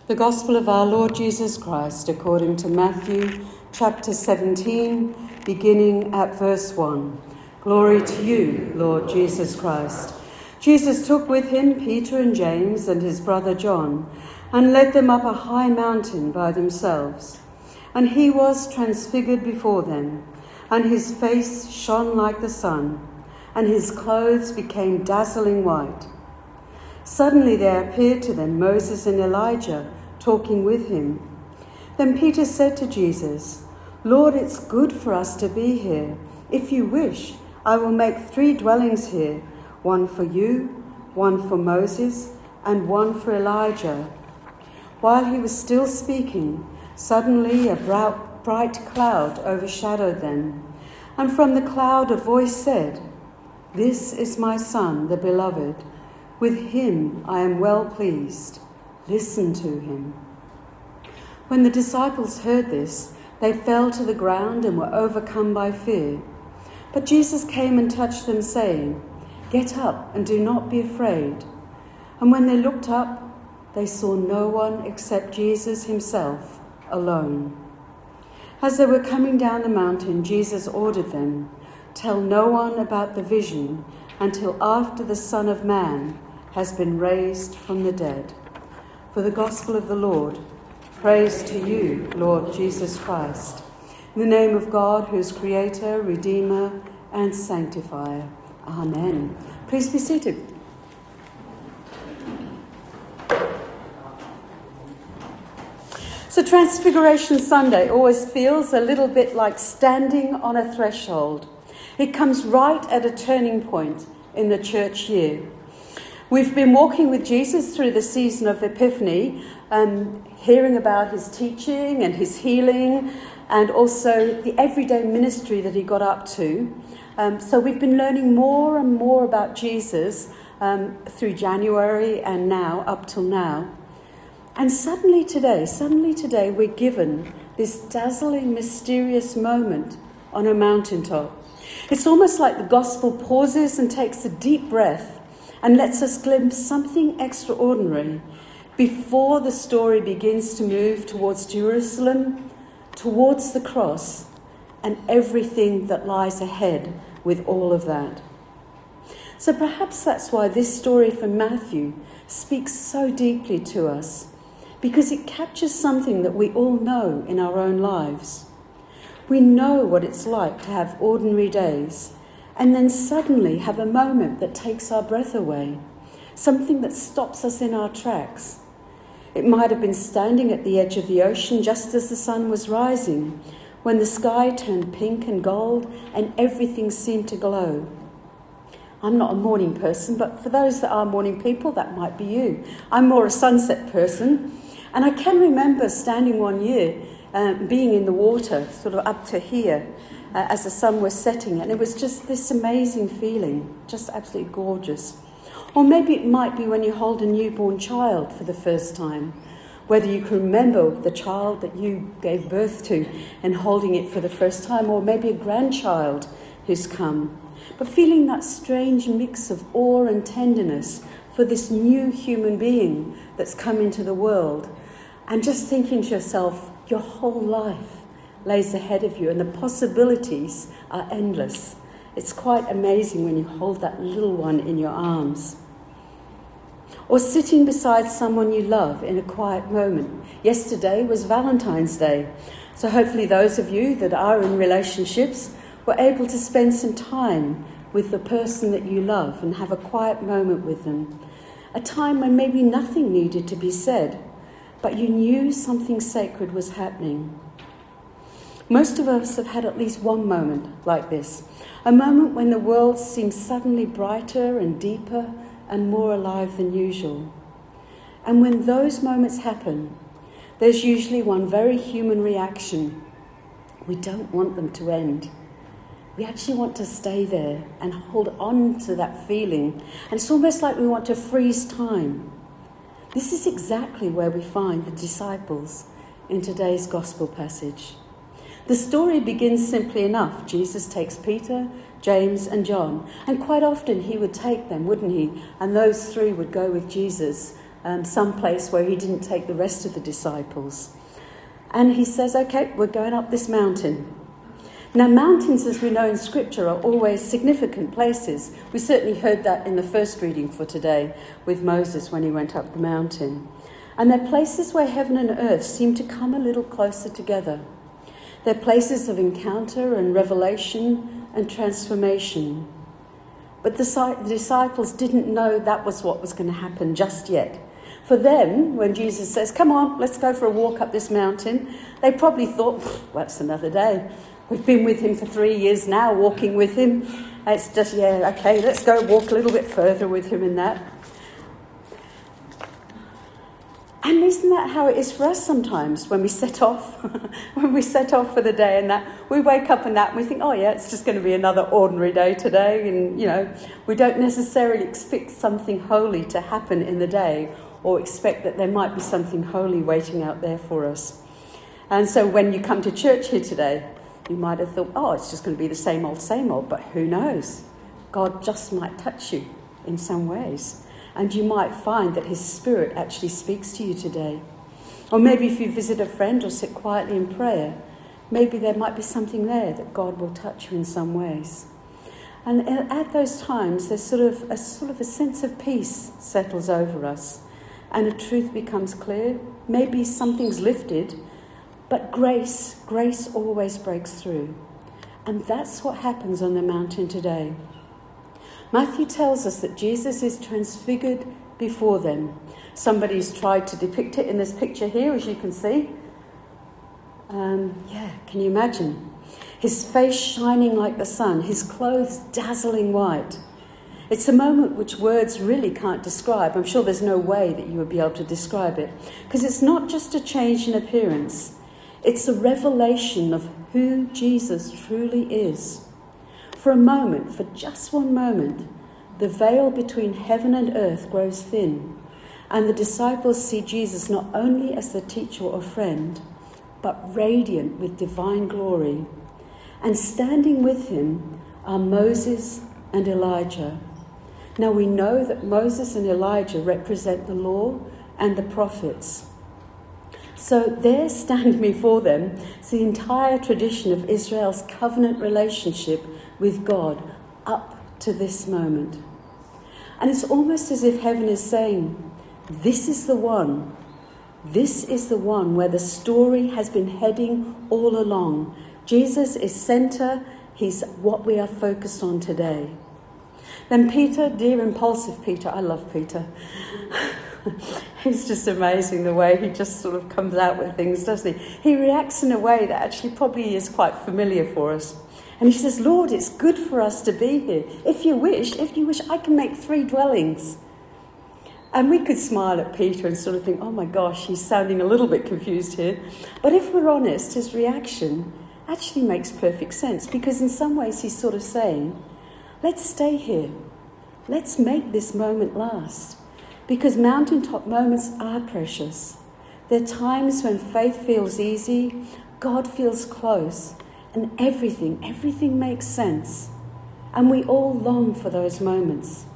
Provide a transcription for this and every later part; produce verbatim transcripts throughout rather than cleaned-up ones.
The Gospel of our Lord Jesus Christ according to Matthew chapter seventeen, beginning at verse one. Glory to you, Lord Jesus Christ. Jesus took with him Peter and James and his brother John, and led them up a high mountain by themselves. And he was transfigured before them, and his face shone like the sun, and his clothes became dazzling white. Suddenly there appeared to them Moses and Elijah talking with him. Then Peter said to Jesus, "Lord, it's good for us to be here. If you wish, I will make three dwellings here, one for you, one for Moses, and one for Elijah." While he was still speaking, suddenly a bright cloud overshadowed them, and from the cloud a voice said, "This is my Son, the Beloved. With him I am well pleased. Listen to him." When the disciples heard this, they fell to the ground and were overcome by fear. But Jesus came and touched them, saying, "Get up and do not be afraid." And when they looked up, they saw no one except Jesus himself alone. As they were coming down the mountain, Jesus ordered them, "Tell no one about the vision until after the Son of Man has been raised from the dead." For the gospel of the Lord. Praise to you, Lord Jesus Christ. In the name of God, who is Creator, Redeemer, and Sanctifier. Amen. Please be seated. So Transfiguration Sunday always feels a little bit like standing on a threshold. It comes right at a turning point in the church year. We've been walking with Jesus through the season of Epiphany, um, hearing about his teaching and his healing, and also the everyday ministry that he got up to. Um, so we've been learning more and more about Jesus um, through January and now, up till now. And suddenly today, suddenly today, we're given this dazzling, mysterious moment on a mountaintop. It's almost like the gospel pauses and takes a deep breath and lets us glimpse something extraordinary before the story begins to move towards Jerusalem, towards the cross, and everything that lies ahead with all of that. So perhaps that's why this story from Matthew speaks so deeply to us, because it captures something that we all know in our own lives. We know what it's like to have ordinary days and then suddenly have a moment that takes our breath away, something that stops us in our tracks. It might have been standing at the edge of the ocean just as the sun was rising, when the sky turned pink and gold and everything seemed to glow. I'm not a morning person, but for those that are morning people, that might be you. I'm more a sunset person, and I can remember standing one year, uh, being in the water, sort of up to here, Uh, as the sun was setting, and it was just this amazing feeling, just absolutely gorgeous. Or maybe it might be when you hold a newborn child for the first time, whether you can remember the child that you gave birth to and holding it for the first time, or maybe a grandchild who's come, but feeling that strange mix of awe and tenderness for this new human being that's come into the world, and just thinking to yourself, your whole life lays ahead of you and the possibilities are endless. It's quite amazing when you hold that little one in your arms. Or sitting beside someone you love in a quiet moment. Yesterday was Valentine's Day, so hopefully those of you that are in relationships were able to spend some time with the person that you love and have a quiet moment with them. A time when maybe nothing needed to be said, but you knew something sacred was happening. Most of us have had at least one moment like this, a moment when the world seems suddenly brighter and deeper and more alive than usual. And when those moments happen, there's usually one very human reaction. We don't want them to end. We actually want to stay there and hold on to that feeling. And it's almost like we want to freeze time. This is exactly where we find the disciples in today's gospel passage. The story begins simply enough. Jesus takes Peter, James and John, and quite often he would take them, wouldn't he? And those three would go with Jesus um, some place where he didn't take the rest of the disciples. And he says, okay, we're going up this mountain. Now, mountains, as we know in Scripture, are always significant places. We certainly heard that in the first reading for today with Moses when he went up the mountain. And they're places where heaven and earth seem to come a little closer together. They're places of encounter and revelation and transformation. But the disciples didn't know that was what was going to happen just yet. For them, when Jesus says, come on, let's go for a walk up this mountain, they probably thought, that's another day. We've been with him for three years now, walking with him. It's just, yeah, okay, let's go walk a little bit further with him in that. And isn't that how it is for us sometimes when we set off, when we set off for the day and that, we wake up and that, and we think, oh yeah, it's just going to be another ordinary day today. And, you know, we don't necessarily expect something holy to happen in the day or expect that there might be something holy waiting out there for us. And so when you come to church here today, you might have thought, oh, it's just going to be the same old, same old, but who knows? God just might touch you in some ways. And you might find that his Spirit actually speaks to you today. Or maybe if you visit a friend or sit quietly in prayer, maybe there might be something there that God will touch you in some ways. And at those times, there's sort of a sort of a sense of peace settles over us, and a truth becomes clear. Maybe something's lifted, but grace, grace always breaks through. And that's what happens on the mountain today. Matthew tells us that Jesus is transfigured before them. Somebody's tried to depict it in this picture here, as you can see. Um, yeah, can you imagine? His face shining like the sun, his clothes dazzling white. It's a moment which words really can't describe. I'm sure there's no way that you would be able to describe it, because it's not just a change in appearance. It's a revelation of who Jesus truly is. For a moment, for just one moment, the veil between heaven and earth grows thin, and the disciples see Jesus not only as the teacher or friend, but radiant with divine glory. And standing with him are Moses and Elijah. Now we know that Moses and Elijah represent the law and the prophets. So there standing before them is the entire tradition of Israel's covenant relationship with God up to this moment. And it's almost as if heaven is saying, this is the one. This is the one where the story has been heading all along. Jesus is centre. He's what we are focused on today. Then Peter, dear impulsive Peter, I love Peter. He's just amazing the way he just sort of comes out with things, doesn't he? He reacts in a way that actually probably is quite familiar for us. And he says, Lord, it's good for us to be here. If you wish, if you wish, I can make three dwellings. And we could smile at Peter and sort of think, oh my gosh, he's sounding a little bit confused here. But if we're honest, his reaction actually makes perfect sense, because in some ways he's sort of saying, let's stay here. Let's make this moment last. Because mountaintop moments are precious. There are times when faith feels easy, God feels close, and everything, everything makes sense. And we all long for those moments.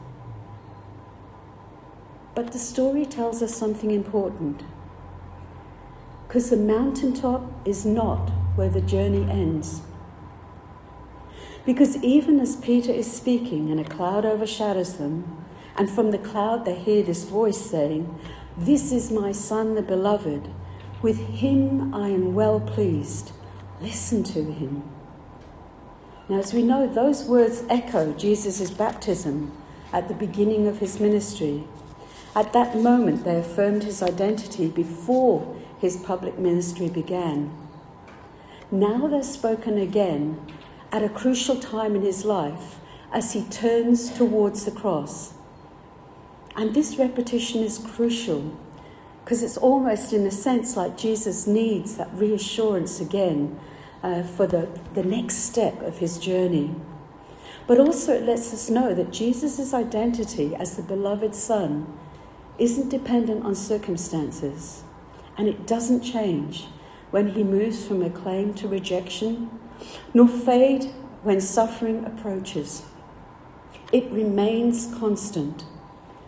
But the story tells us something important. Because the mountaintop is not where the journey ends. Because even as Peter is speaking and a cloud overshadows them, and from the cloud they hear this voice saying, this is my son, the beloved. With him I am well pleased. Listen to him. Now, as we know, those words echo Jesus' baptism at the beginning of his ministry. At that moment, they affirmed his identity before his public ministry began. Now they're spoken again at a crucial time in his life as he turns towards the cross. And this repetition is crucial because it's almost in a sense like Jesus needs that reassurance again uh, for the, the next step of his journey. But also it lets us know that Jesus' identity as the beloved Son isn't dependent on circumstances, and it doesn't change when he moves from acclaim to rejection, nor fade when suffering approaches. It remains constant.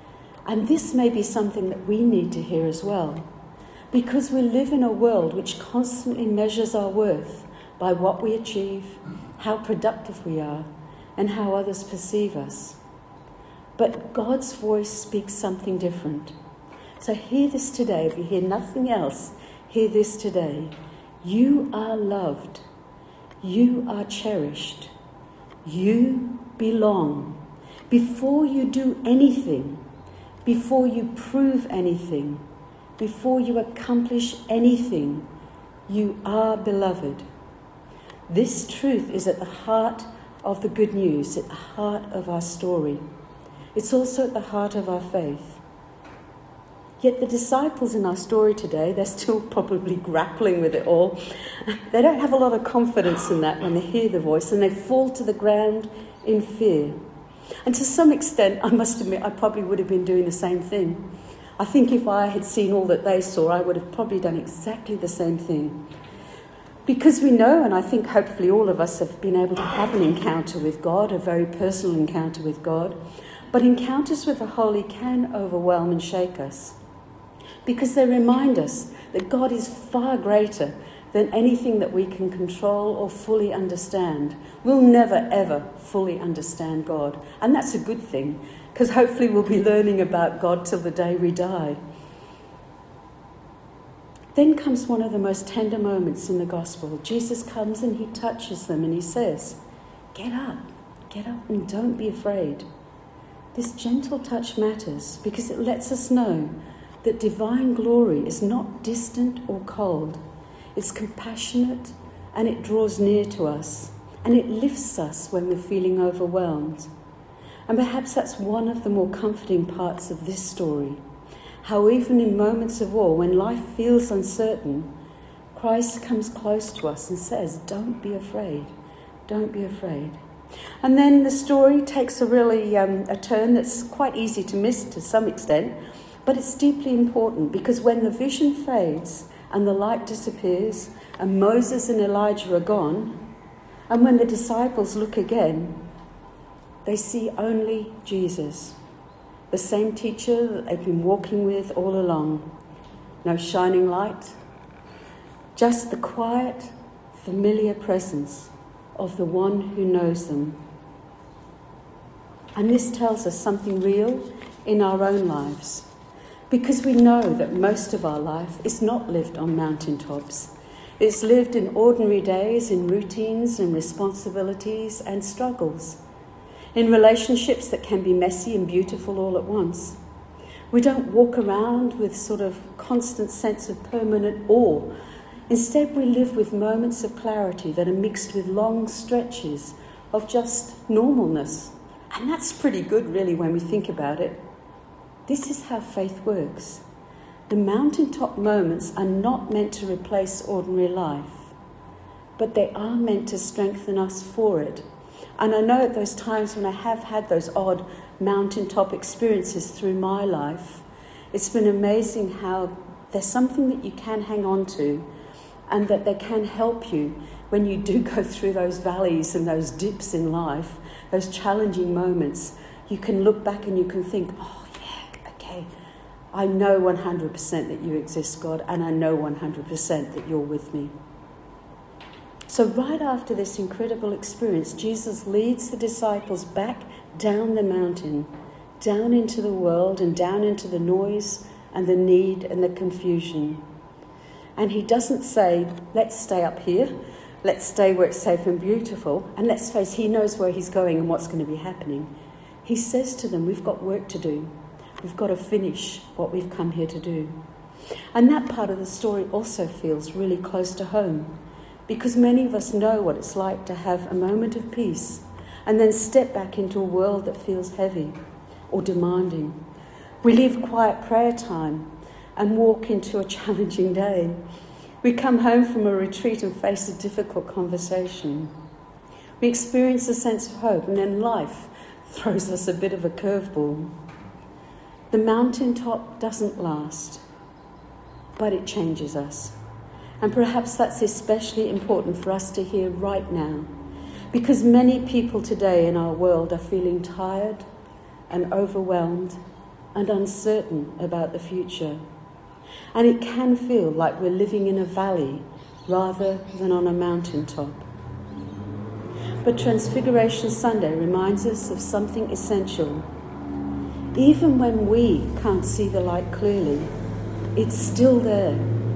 And this may be something that we need to hear as well, because we live in a world which constantly measures our worth by what we achieve, how productive we are, and how others perceive us. But God's voice speaks something different. So hear this today. If you hear nothing else, hear this today. You are loved. You are cherished. You belong. Before you do anything, before you prove anything, before you accomplish anything, you are beloved. This truth is at the heart of the good news, at the heart of our story. It's also at the heart of our faith. Yet the disciples in our story today, they're still probably grappling with it all. They don't have a lot of confidence in that when they hear the voice, and they fall to the ground in fear. And to some extent, I must admit, I probably would have been doing the same thing. I think if I had seen all that they saw, I would have probably done exactly the same thing. Because we know, and I think hopefully all of us have been able to have an encounter with God, a very personal encounter with God, but encounters with the Holy can overwhelm and shake us, because they remind us that God is far greater than anything that we can control or fully understand. We'll never, ever fully understand God. And that's a good thing, because hopefully we'll be learning about God till the day we die. Then comes one of the most tender moments in the gospel. Jesus comes and he touches them and he says, "Get up, get up and don't be afraid." This gentle touch matters because it lets us know that divine glory is not distant or cold. It's compassionate and it draws near to us, and it lifts us when we're feeling overwhelmed. And perhaps that's one of the more comforting parts of this story. How even in moments of awe, when life feels uncertain, Christ comes close to us and says, "Don't be afraid, don't be afraid." And then the story takes a really um, a turn that's quite easy to miss to some extent, but it's deeply important, because when the vision fades and the light disappears and Moses and Elijah are gone, and when the disciples look again, they see only Jesus, the same teacher that they've been walking with all along. No shining light, just the quiet, familiar presence of the one who knows them. And this tells us something real in our own lives, because we know that most of our life is not lived on mountaintops. It's lived in ordinary days, in routines and responsibilities and struggles, in relationships that can be messy and beautiful all at once. We don't walk around with sort of constant sense of permanent awe. Instead, we live with moments of clarity that are mixed with long stretches of just normalness. And that's pretty good, really, when we think about it. This is how faith works. The mountaintop moments are not meant to replace ordinary life, but they are meant to strengthen us for it. And I know at those times when I have had those odd mountaintop experiences through my life, it's been amazing how there's something that you can hang on to, and that they can help you when you do go through those valleys and those dips in life, those challenging moments. You can look back and you can think, "Oh yeah, okay, I know one hundred percent that you exist, God, and I know one hundred percent that you're with me." So right after this incredible experience, Jesus leads the disciples back down the mountain, down into the world and down into the noise and the need and the confusion. And he doesn't say, "Let's stay up here, let's stay where it's safe and beautiful." And let's face, he knows where he's going and what's going to be happening. He says to them, we've got work to do. We've got to finish what we've come here to do. And that part of the story also feels really close to home, because many of us know what it's like to have a moment of peace and then step back into a world that feels heavy or demanding. We leave quiet prayer time and walk into a challenging day. We come home from a retreat and face a difficult conversation. We experience a sense of hope, and then life throws us a bit of a curveball. The mountaintop doesn't last, but it changes us. And perhaps that's especially important for us to hear right now, because many people today in our world are feeling tired and overwhelmed and uncertain about the future. And it can feel like we're living in a valley rather than on a mountaintop. But Transfiguration Sunday reminds us of something essential. Even when we can't see the light clearly, it's still there.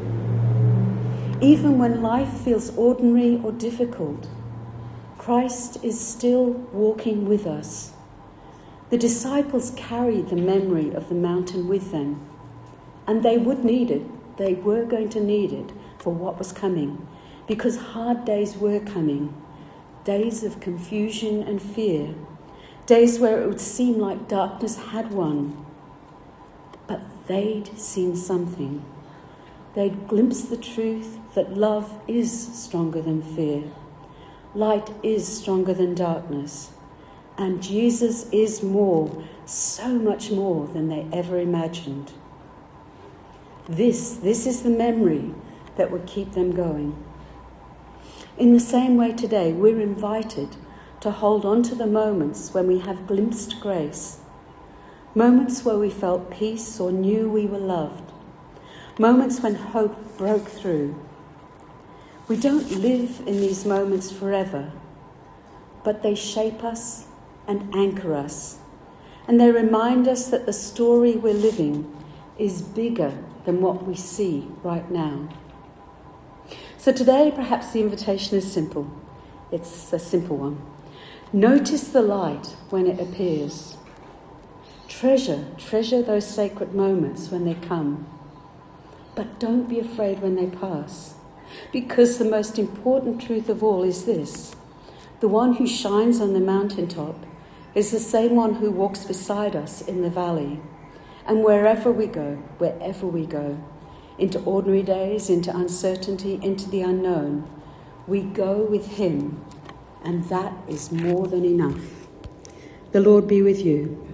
Even when life feels ordinary or difficult, Christ is still walking with us. The disciples carried the memory of the mountain with them, and they would need it. They were going to need it for what was coming, because hard days were coming, days of confusion and fear, days where it would seem like darkness had won. But they'd seen something. They'd glimpsed the truth that love is stronger than fear. Light is stronger than darkness. And Jesus is more, so much more than they ever imagined. This, this is the memory that would keep them going. In the same way today, we're invited to hold on to the moments when we have glimpsed grace, moments where we felt peace or knew we were loved, moments when hope broke through. We don't live in these moments forever, but they shape us and anchor us, and they remind us that the story we're living is bigger than what we see right now. So today, perhaps the invitation is simple. It's a simple one. Notice the light when it appears. Treasure, treasure those sacred moments when they come. But don't be afraid when they pass, because the most important truth of all is this: the one who shines on the mountaintop is the same one who walks beside us in the valley. And wherever we go, wherever we go, into ordinary days, into uncertainty, into the unknown, we go with him, and that is more than enough. The Lord be with you.